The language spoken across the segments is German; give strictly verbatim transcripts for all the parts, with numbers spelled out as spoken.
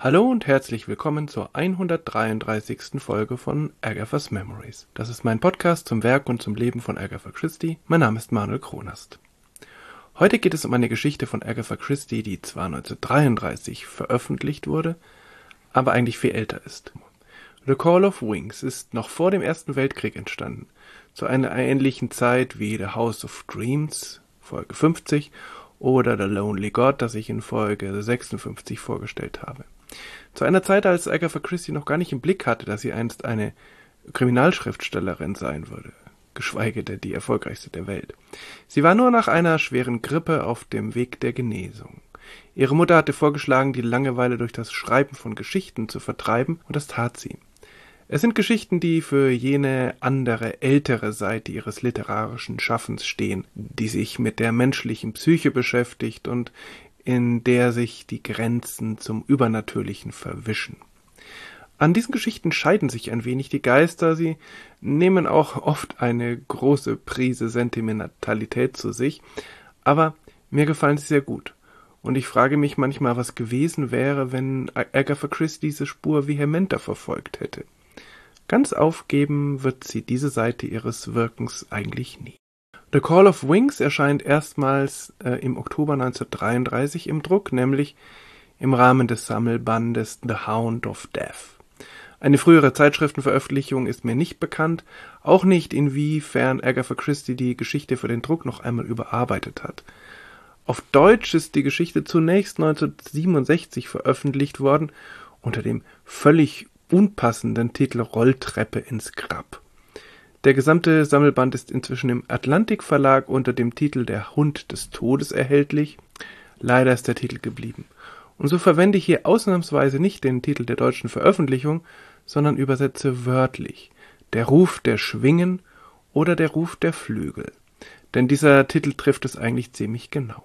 Hallo und herzlich willkommen zur hundertdreiunddreißigsten Folge von Agatha's Memories. Das ist mein Podcast zum Werk und zum Leben von Agatha Christie. Mein Name ist Manuel Kronast. Heute geht es um eine Geschichte von Agatha Christie, die zwar neunzehnhundertdreiunddreißig veröffentlicht wurde, aber eigentlich viel älter ist. The Call of Wings ist noch vor dem Ersten Weltkrieg entstanden, zu einer ähnlichen Zeit wie The House of Dreams, Folge fünfzig, oder The Lonely God, das ich in Folge sechsundfünfzig vorgestellt habe. Zu einer Zeit, als Agatha Christie noch gar nicht im Blick hatte, dass sie einst eine Kriminalschriftstellerin sein würde, geschweige denn die erfolgreichste der Welt. Sie war nur nach einer schweren Grippe auf dem Weg der Genesung. Ihre Mutter hatte vorgeschlagen, die Langeweile durch das Schreiben von Geschichten zu vertreiben, und das tat sie. Es sind Geschichten, die für jene andere, ältere Seite ihres literarischen Schaffens stehen, die sich mit der menschlichen Psyche beschäftigt und in der sich die Grenzen zum Übernatürlichen verwischen. An diesen Geschichten scheiden sich ein wenig die Geister, sie nehmen auch oft eine große Prise Sentimentalität zu sich, aber mir gefallen sie sehr gut. Und ich frage mich manchmal, was gewesen wäre, wenn Agatha Christie diese Spur vehementer verfolgt hätte. Ganz aufgeben wird sie diese Seite ihres Wirkens eigentlich nie. The Call of Wings erscheint erstmals äh, im Oktober neunzehnhundertdreiunddreißig im Druck, nämlich im Rahmen des Sammelbandes The Hound of Death. Eine frühere Zeitschriftenveröffentlichung ist mir nicht bekannt, auch nicht, inwiefern Agatha Christie die Geschichte für den Druck noch einmal überarbeitet hat. Auf Deutsch ist die Geschichte zunächst neunzehnhundertsiebenundsechzig veröffentlicht worden, unter dem völlig unpassenden Titel Rolltreppe ins Grab. Der gesamte Sammelband ist inzwischen im Atlantik Verlag unter dem Titel Der Hund des Todes erhältlich. Leider ist der Titel geblieben. Und so verwende ich hier ausnahmsweise nicht den Titel der deutschen Veröffentlichung, sondern übersetze wörtlich Der Ruf der Schwingen oder Der Ruf der Flügel. Denn dieser Titel trifft es eigentlich ziemlich genau.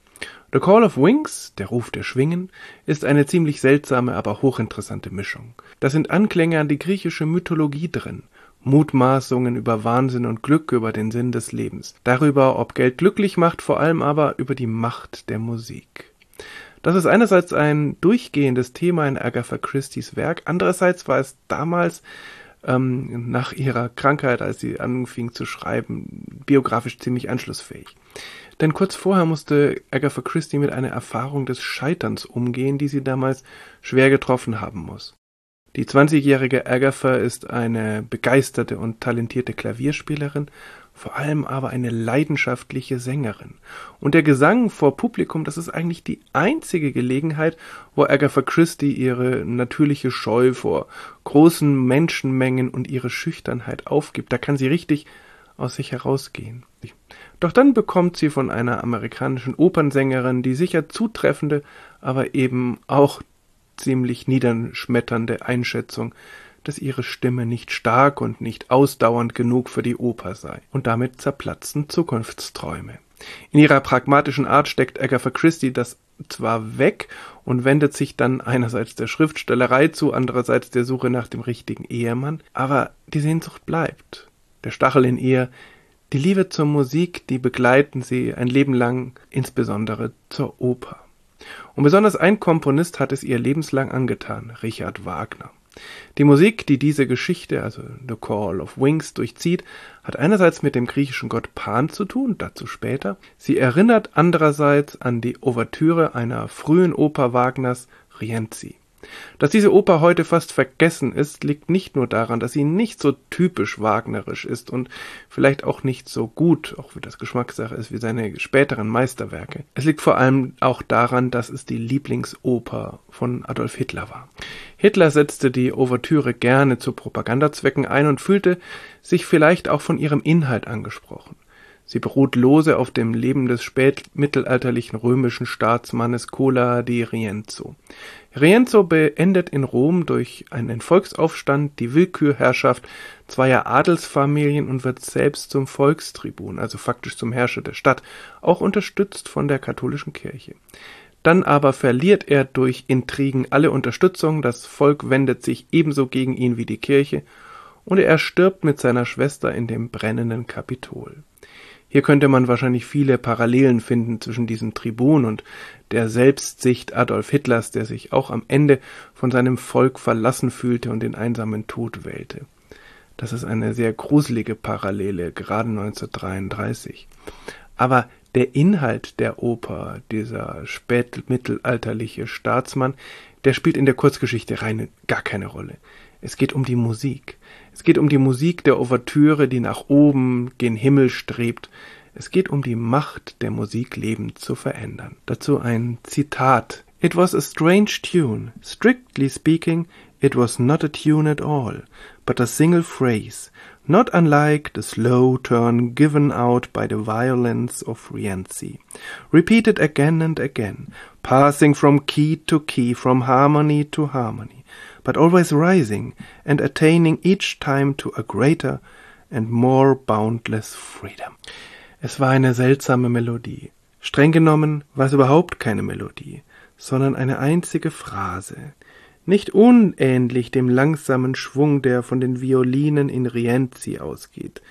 The Call of Wings, der Ruf der Schwingen, ist eine ziemlich seltsame, aber hochinteressante Mischung. Da sind Anklänge an die griechische Mythologie drin, Mutmaßungen über Wahnsinn und Glück, über den Sinn des Lebens, darüber, ob Geld glücklich macht, vor allem aber über die Macht der Musik. Das ist einerseits ein durchgehendes Thema in Agatha Christies Werk, andererseits war es damals ähm, nach ihrer Krankheit, als sie anfing zu schreiben, biografisch ziemlich anschlussfähig. Denn kurz vorher musste Agatha Christie mit einer Erfahrung des Scheiterns umgehen, die sie damals schwer getroffen haben muss. Die zwanzigjährige Agatha ist eine begeisterte und talentierte Klavierspielerin, vor allem aber eine leidenschaftliche Sängerin. Und der Gesang vor Publikum, das ist eigentlich die einzige Gelegenheit, wo Agatha Christie ihre natürliche Scheu vor großen Menschenmengen und ihre Schüchternheit aufgibt. Da kann sie richtig aus sich herausgehen. Doch dann bekommt sie von einer amerikanischen Opernsängerin die sicher zutreffende, aber eben auch ziemlich niederschmetternde Einschätzung, dass ihre Stimme nicht stark und nicht ausdauernd genug für die Oper sei. Und damit zerplatzen Zukunftsträume. In ihrer pragmatischen Art steckt Agatha Christie das zwar weg und wendet sich dann einerseits der Schriftstellerei zu, andererseits der Suche nach dem richtigen Ehemann, aber die Sehnsucht bleibt. Der Stachel in ihr, die Liebe zur Musik, die begleiten sie ein Leben lang, insbesondere zur Oper. Und besonders ein Komponist hat es ihr lebenslang angetan, Richard Wagner. Die Musik, die diese Geschichte, also The Call of Wings, durchzieht, hat einerseits mit dem griechischen Gott Pan zu tun, dazu später. Sie erinnert andererseits an die Ouvertüre einer frühen Oper Wagners, Rienzi. Dass diese Oper heute fast vergessen ist, liegt nicht nur daran, dass sie nicht so typisch wagnerisch ist und vielleicht auch nicht so gut, auch wie das Geschmackssache ist, wie seine späteren Meisterwerke. Es liegt vor allem auch daran, dass es die Lieblingsoper von Adolf Hitler war. Hitler setzte die Ouvertüre gerne zu Propagandazwecken ein und fühlte sich vielleicht auch von ihrem Inhalt angesprochen. Sie beruht lose auf dem Leben des spätmittelalterlichen römischen Staatsmannes Cola di Rienzo. Rienzo beendet in Rom durch einen Volksaufstand die Willkürherrschaft zweier Adelsfamilien und wird selbst zum Volkstribun, also faktisch zum Herrscher der Stadt, auch unterstützt von der katholischen Kirche. Dann aber verliert er durch Intrigen alle Unterstützung, das Volk wendet sich ebenso gegen ihn wie die Kirche, und er stirbt mit seiner Schwester in dem brennenden Kapitol. Hier könnte man wahrscheinlich viele Parallelen finden zwischen diesem Tribun und der Selbstsicht Adolf Hitlers, der sich auch am Ende von seinem Volk verlassen fühlte und den einsamen Tod wählte. Das ist eine sehr gruselige Parallele, gerade neunzehnhundertdreiunddreißig. Aber der Inhalt der Oper, dieser spätmittelalterliche Staatsmann, der spielt in der Kurzgeschichte rein gar keine Rolle. Es geht um die Musik. Es geht um die Musik der Ouvertüre, die nach oben gen Himmel strebt. Es geht um die Macht der Musik, Leben zu verändern. Dazu ein Zitat. It was a strange tune. Strictly speaking, it was not a tune at all, but a single phrase, not unlike the slow turn given out by the violence of Rienzi, repeated again and again, passing from key to key, from harmony to harmony, but always rising and attaining each time to a greater and more boundless freedom. Es war eine seltsame Melodie. Streng genommen war es überhaupt keine Melodie, sondern eine einzige Phrase, nicht unähnlich dem langsamen Schwung, der von den Violinen in Rienzi ausgeht.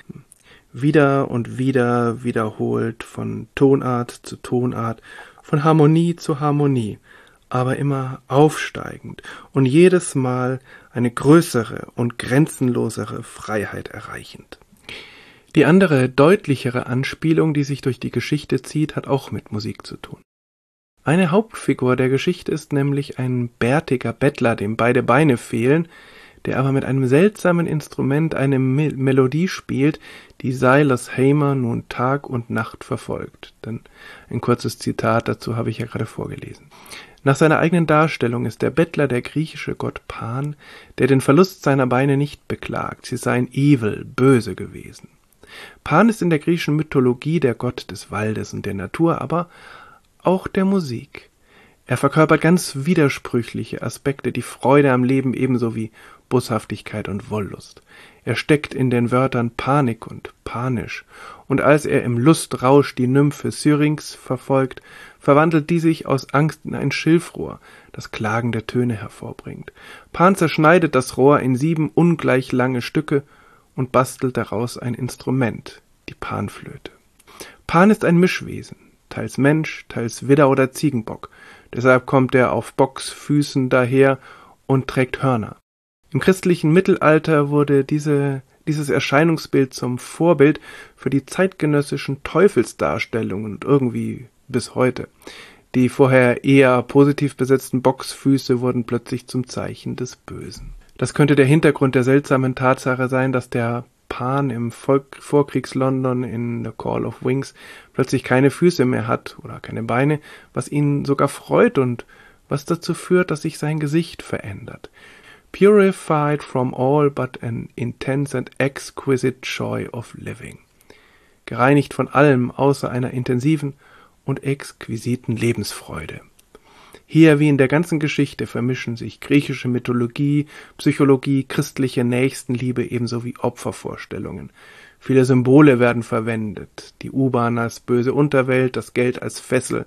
Wieder und wieder wiederholt, von Tonart zu Tonart, von Harmonie zu Harmonie, aber immer aufsteigend und jedes Mal eine größere und grenzenlosere Freiheit erreichend. Die andere, deutlichere Anspielung, die sich durch die Geschichte zieht, hat auch mit Musik zu tun. Eine Hauptfigur der Geschichte ist nämlich ein bärtiger Bettler, dem beide Beine fehlen, der aber mit einem seltsamen Instrument eine Me- Melodie spielt, die Silas Hamer nun Tag und Nacht verfolgt. Denn ein kurzes Zitat dazu habe ich ja gerade vorgelesen. Nach seiner eigenen Darstellung ist der Bettler der griechische Gott Pan, der den Verlust seiner Beine nicht beklagt. Sie seien evil, böse gewesen. Pan ist in der griechischen Mythologie der Gott des Waldes und der Natur, aber auch der Musik. Er verkörpert ganz widersprüchliche Aspekte, die Freude am Leben ebenso wie Boshaftigkeit und Wollust. Er steckt in den Wörtern Panik und panisch, und als er im Lustrausch die Nymphe Syrinx verfolgt, verwandelt die sich aus Angst in ein Schilfrohr, das klagende Töne hervorbringt. Pan zerschneidet das Rohr in sieben ungleich lange Stücke und bastelt daraus ein Instrument, die Panflöte. Pan ist ein Mischwesen, teils Mensch, teils Widder oder Ziegenbock. Deshalb kommt er auf Bocksfüßen daher und trägt Hörner. Im christlichen Mittelalter wurde diese, dieses Erscheinungsbild zum Vorbild für die zeitgenössischen Teufelsdarstellungen und irgendwie bis heute. Die vorher eher positiv besetzten Bocksfüße wurden plötzlich zum Zeichen des Bösen. Das könnte der Hintergrund der seltsamen Tatsache sein, dass der Pan im Vorkriegs-London in The Call of Wings plötzlich keine Füße mehr hat oder keine Beine, was ihn sogar freut und was dazu führt, dass sich sein Gesicht verändert. Purified from all but an intense and exquisite joy of living. Gereinigt von allem außer einer intensiven und exquisiten Lebensfreude. Hier wie in der ganzen Geschichte vermischen sich griechische Mythologie, Psychologie, christliche Nächstenliebe ebenso wie Opfervorstellungen. Viele Symbole werden verwendet, die U-Bahn als böse Unterwelt, das Geld als Fessel,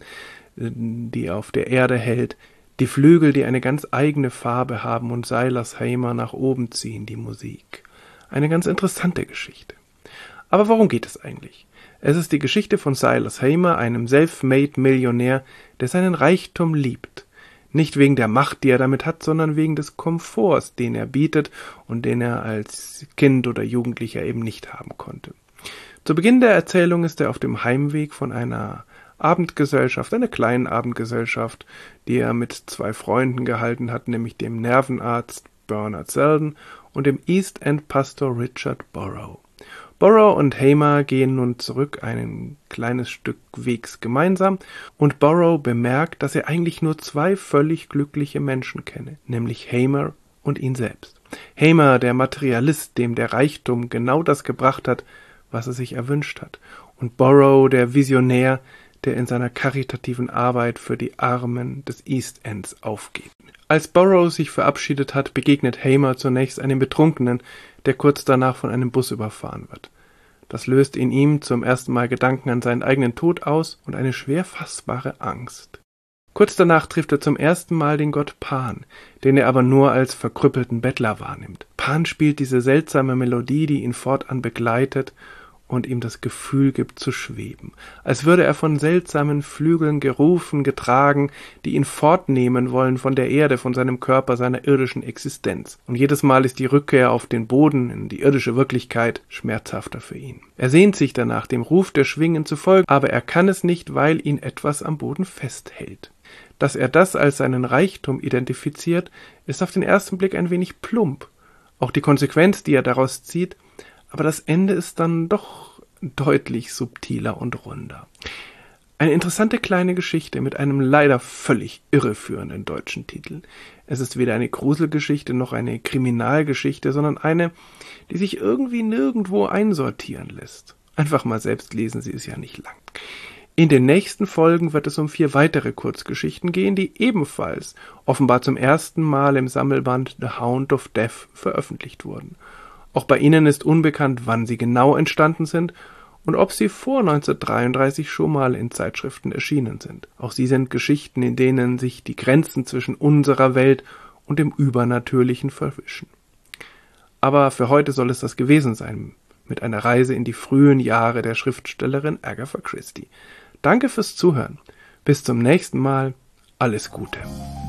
die auf der Erde hält, die Flügel, die eine ganz eigene Farbe haben und Silas Hamer nach oben ziehen, die Musik. Eine ganz interessante Geschichte. Aber worum geht es eigentlich? Es ist die Geschichte von Silas Hamer, einem Self-Made-Millionär, der seinen Reichtum liebt. Nicht wegen der Macht, die er damit hat, sondern wegen des Komforts, den er bietet und den er als Kind oder Jugendlicher eben nicht haben konnte. Zu Beginn der Erzählung ist er auf dem Heimweg von einer Abendgesellschaft, einer kleinen Abendgesellschaft, die er mit zwei Freunden gehalten hat, nämlich dem Nervenarzt Bernard Selden und dem East End Pastor Richard Burrow. Burrow und Hamer gehen nun zurück ein kleines Stück Wegs gemeinsam und Burrow bemerkt, dass er eigentlich nur zwei völlig glückliche Menschen kenne, nämlich Hamer und ihn selbst. Hamer, der Materialist, dem der Reichtum genau das gebracht hat, was er sich erwünscht hat, und Burrow, der Visionär, der in seiner karitativen Arbeit für die Armen des East Ends aufgeht. Als Burrow sich verabschiedet hat, begegnet Hamer zunächst einem Betrunkenen, der kurz danach von einem Bus überfahren wird. Das löst in ihm zum ersten Mal Gedanken an seinen eigenen Tod aus und eine schwer fassbare Angst. Kurz danach trifft er zum ersten Mal den Gott Pan, den er aber nur als verkrüppelten Bettler wahrnimmt. Pan spielt diese seltsame Melodie, die ihn fortan begleitet und ihm das Gefühl gibt zu schweben, als würde er von seltsamen Flügeln gerufen, getragen, die ihn fortnehmen wollen von der Erde, von seinem Körper, seiner irdischen Existenz. Und jedes Mal ist die Rückkehr auf den Boden, in die irdische Wirklichkeit, schmerzhafter für ihn. Er sehnt sich danach, dem Ruf der Schwingen zu folgen, aber er kann es nicht, weil ihn etwas am Boden festhält. Dass er das als seinen Reichtum identifiziert, ist auf den ersten Blick ein wenig plump. Auch die Konsequenz, die er daraus zieht, aber das Ende ist dann doch deutlich subtiler und runder. Eine interessante kleine Geschichte mit einem leider völlig irreführenden deutschen Titel. Es ist weder eine Gruselgeschichte noch eine Kriminalgeschichte, sondern eine, die sich irgendwie nirgendwo einsortieren lässt. Einfach mal selbst lesen, sie ist ja nicht lang. In den nächsten Folgen wird es um vier weitere Kurzgeschichten gehen, die ebenfalls offenbar zum ersten Mal im Sammelband The Hound of Death veröffentlicht wurden. Auch bei ihnen ist unbekannt, wann sie genau entstanden sind und ob sie vor neunzehnhundertdreiunddreißig schon mal in Zeitschriften erschienen sind. Auch sie sind Geschichten, in denen sich die Grenzen zwischen unserer Welt und dem Übernatürlichen verwischen. Aber für heute soll es das gewesen sein, mit einer Reise in die frühen Jahre der Schriftstellerin Agatha Christie. Danke fürs Zuhören. Bis zum nächsten Mal. Alles Gute.